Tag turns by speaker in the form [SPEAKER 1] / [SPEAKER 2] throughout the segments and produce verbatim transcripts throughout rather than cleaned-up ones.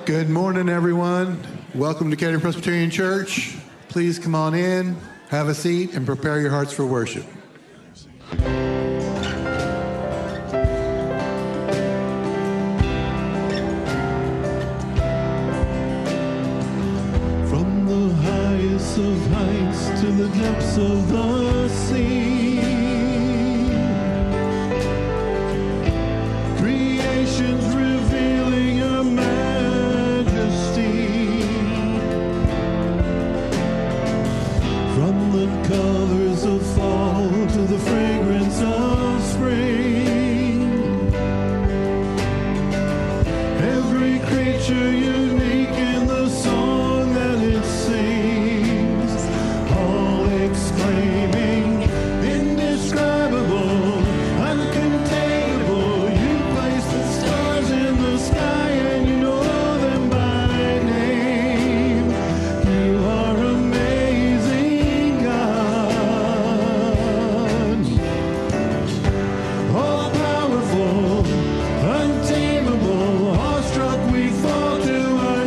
[SPEAKER 1] Good morning, everyone. Welcome to Kettering Presbyterian Church. Please come on in, have a seat, and prepare your hearts for worship.
[SPEAKER 2] From the highest of heights to the depths of the sea, creation's revealing your majesty. From the colors of fall to the fragrance of spring, every creature unique in the song that it sings, all exclaiming, indescribable, uncontainable. You place the stars in the sky and you know them by name. You are amazing, God. All powerful, untamable, awestruck we fall to our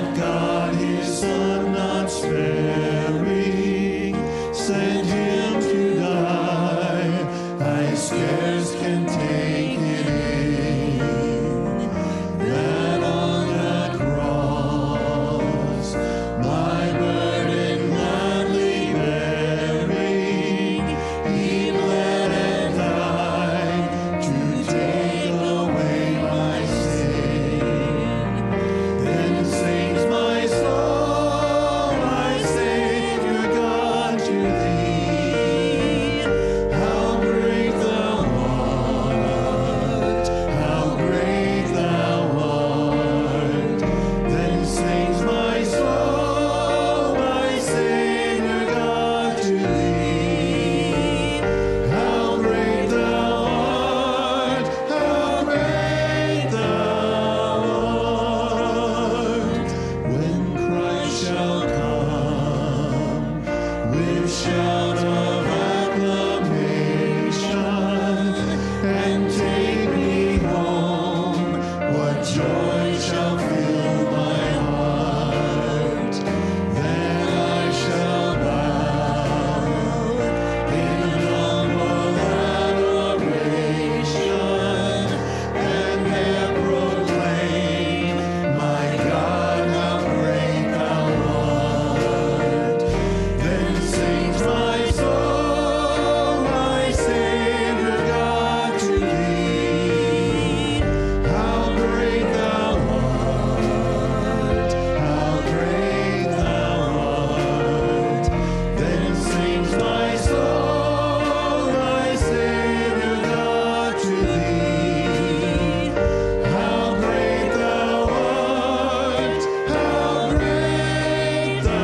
[SPEAKER 2] God his Son not sparing, sent him to die. I scarce can take it in, that on that cross, my burden gladly bearing, he bled and died to take away my sin. Then sings my soul, my Savior God, to thee. How great thou art, how great thou art. Then sings my soul, my Savior God, to thee. How great thou art, how great thou art. When Christ shall come with shout of acclamation and take me home, what joy shall fill my heart. Then I shall bow in humble adoration and there proclaim, my God, how great thou art. Then sings my soul, my Savior God, to thee. How great thou art, how great thou art. Then sings my soul, my Savior God, to thee. How great thou art, how great thou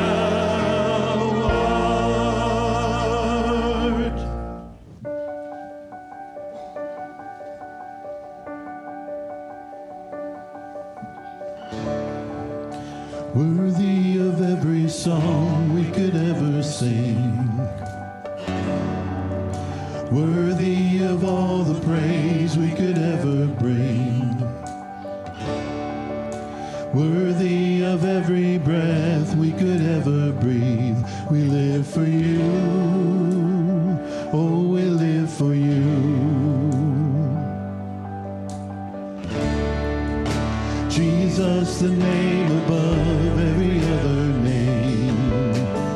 [SPEAKER 2] art. Worthy of every song we could ever sing, worthy of all the praise we could ever bring, worthy of every breath we could ever breathe. We live for you, oh, we live for you. Jesus, the name above every other name.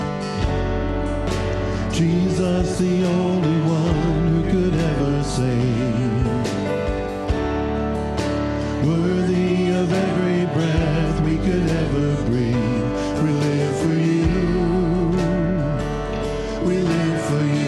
[SPEAKER 2] Jesus, the only one who could ever save. Worthy of every breath we could ever breathe. We live for you. We live for you.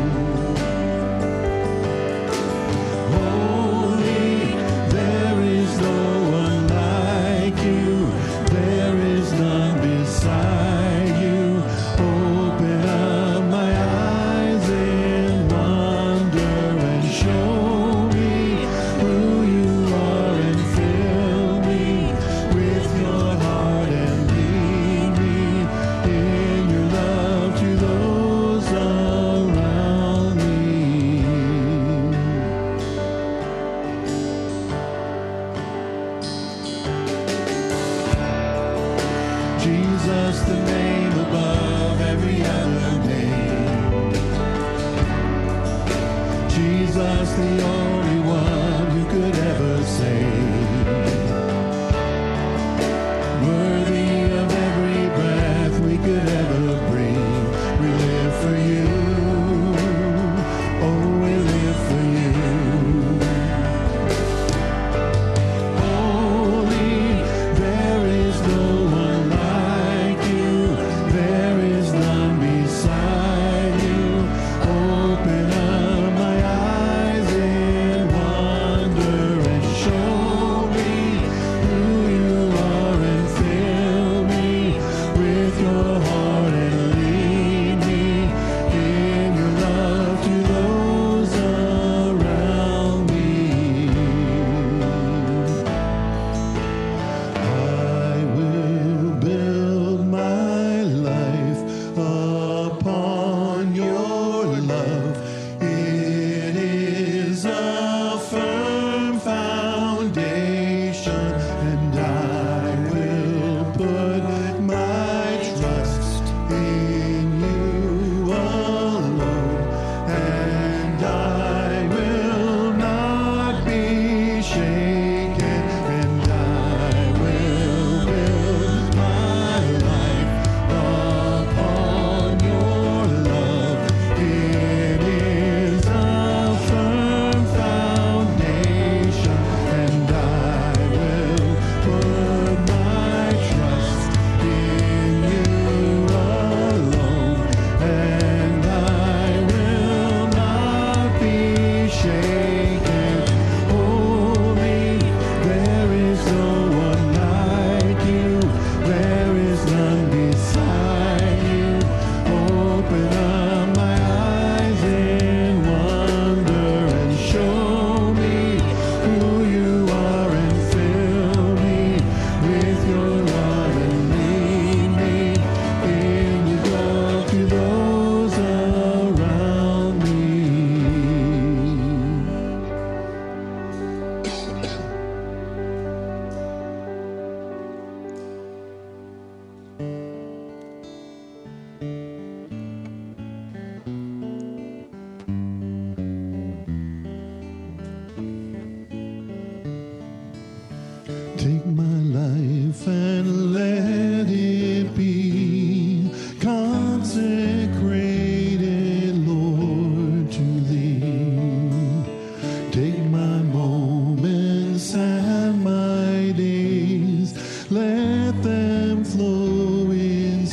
[SPEAKER 2] Holy, there is no one like you. There is none beside you. Open up my eyes in wonder and show me who you are and fill me with your heart and lead me in your love to those around me. Jesus, the name above every other name. Jesus, the only one who could ever save. Worthy of every breath we could ever breathe. We live for you. Oh, we live for you. Holy, there is no one like you. There is none beside you. Open up my eyes in wonder and show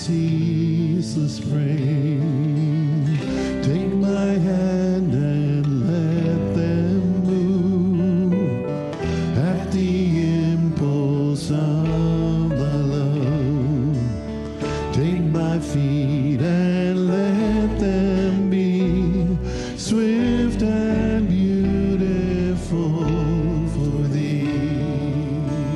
[SPEAKER 2] ceaseless praying. Take my hand and let them move at the impulse of thy love. Take my feet and let them be swift and beautiful for thee.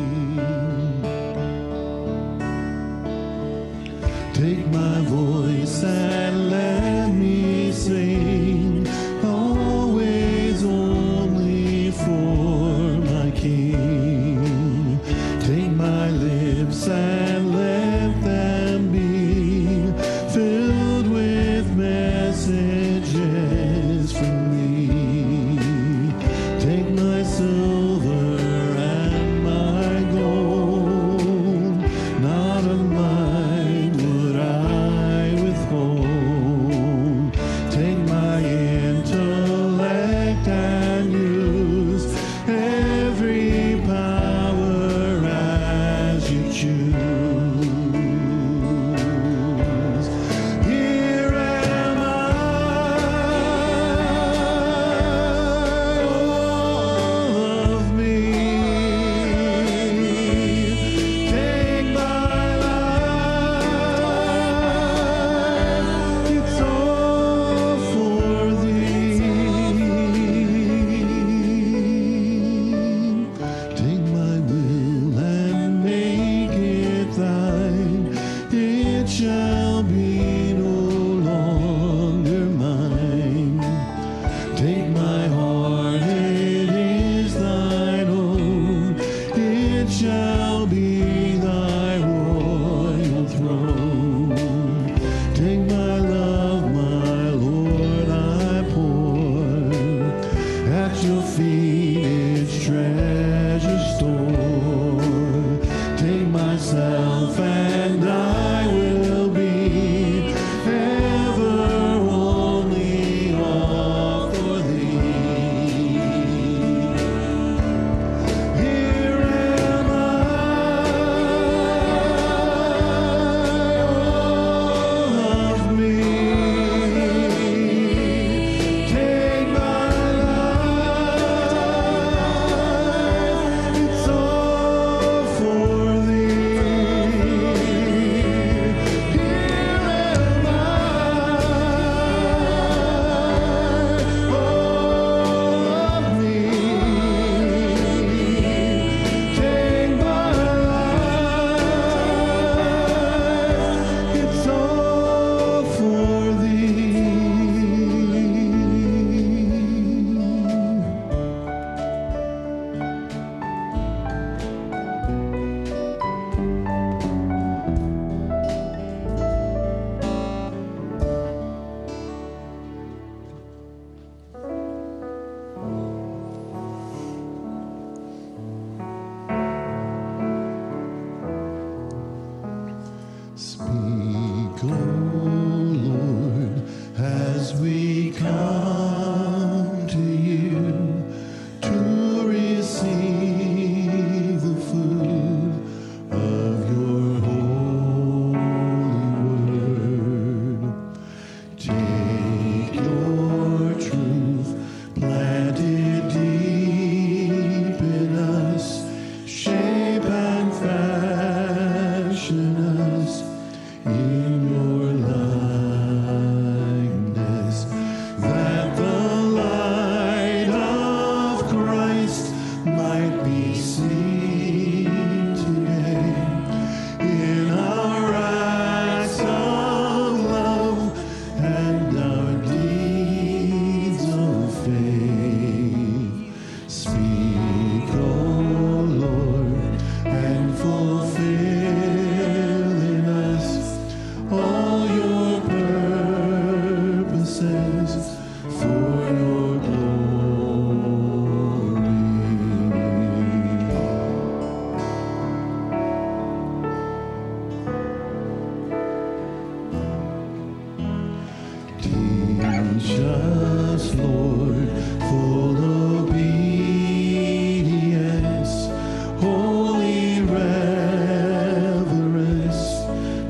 [SPEAKER 2] Take my voice and let me sing, always only for my King. Take my lips and let them be filled with messages from thee. Take my silver and my gold, not of mine would I withhold. Take my intellect and use every power as you choose. Here am I, all of me. Take my life, it's all for thee. Take my will and make it thine. It shall be no longer mine. Take my heart, it is thine own. It shall be thy royal throne. Take my love, my Lord, I pour at your feet its treasure store. Take myself and I will be ever only all for thee. Here am I, all of me. Take my life, it's all for thee. Here am I, all of me. Take my life, it's all for thee. Speak, O Lord, as we come to you to receive the food of your holy word. Take your truth planted deep in us, shape and fashion us in your likeness, that the light of Christ might be seen today in our acts of love and our deeds of faith. Speak, O Lord, and fulfill in us all your purposes for your glory. Teach us, Lord, full obedience, holy reverence, true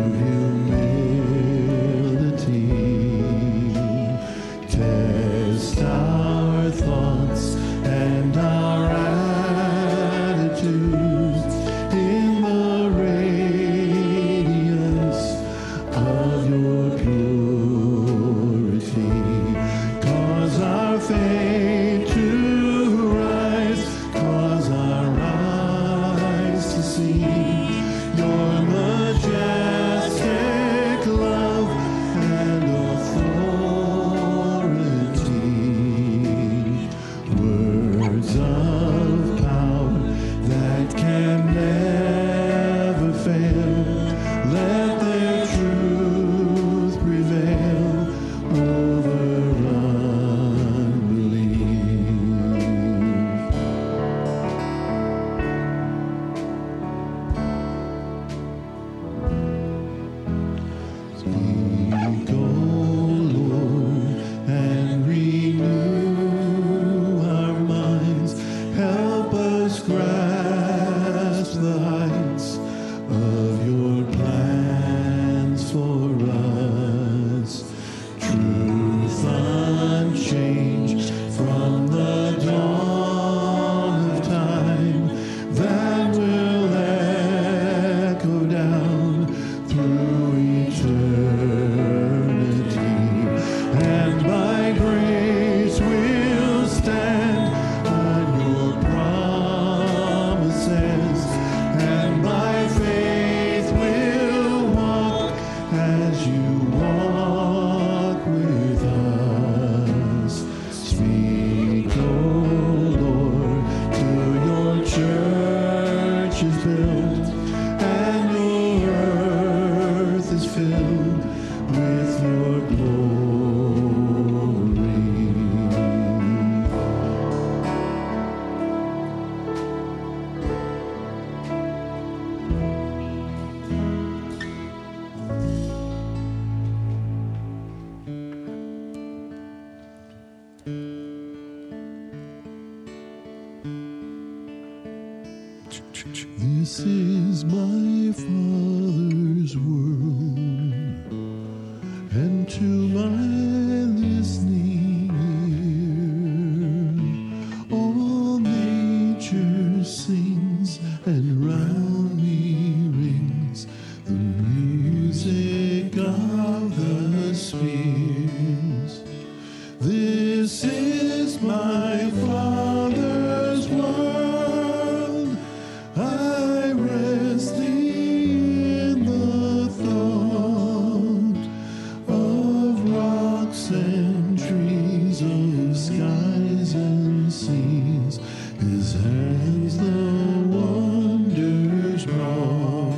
[SPEAKER 2] This is my Father's world, and to my listening ear, all nature sings, and round me rings the music of the spheres. This is my Father's world. I rest in the thought of rocks and trees, of skies and seas. His hands the wonders wrought.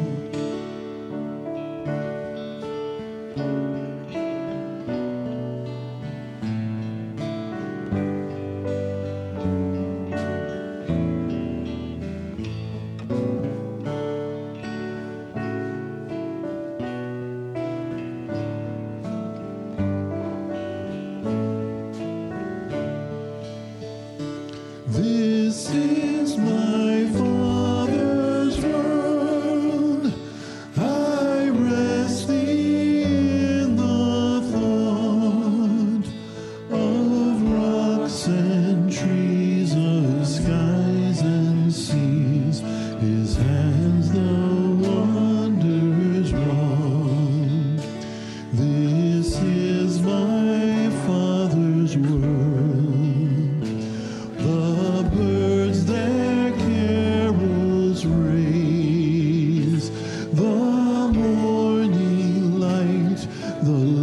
[SPEAKER 2] This is my Father's world. I rest in the thought of rocks and trees, of skies and seas. His hands the wonders wrought. This is my Father's world. The birds their carols raise, the morning light, the